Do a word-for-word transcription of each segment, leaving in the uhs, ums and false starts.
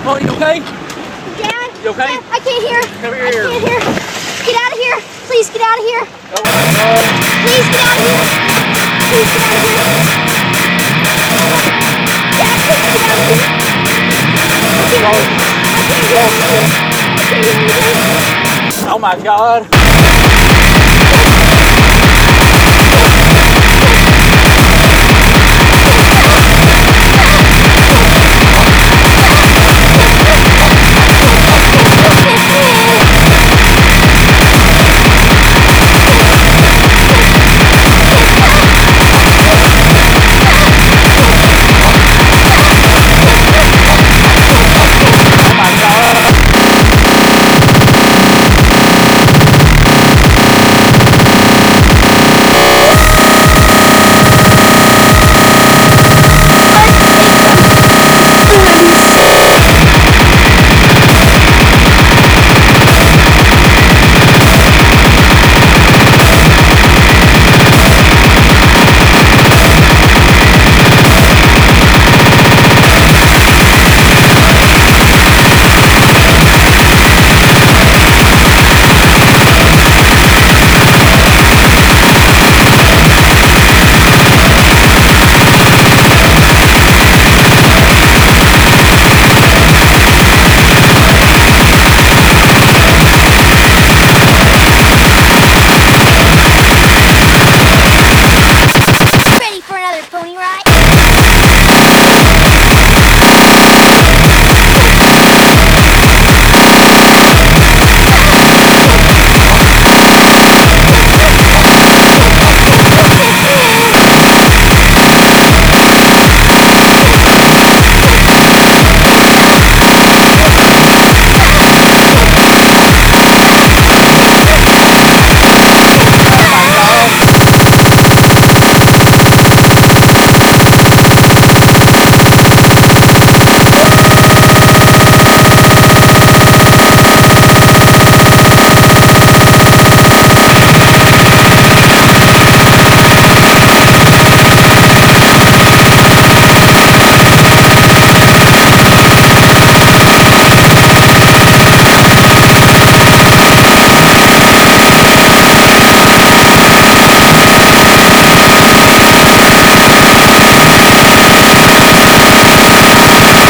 Oh, you okay? Dad? You okay? Dad, I can't hear. Come I here. can't hear. Get out of here. Please get out of here. Oh, uh, Please get out of here. Please get out of here. Dad, please get out of here. I can't hear. I can't hear anything. I can't hear anything. oh my God. Pony ride?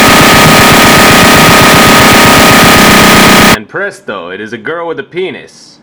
And presto, it is a girl with a penis.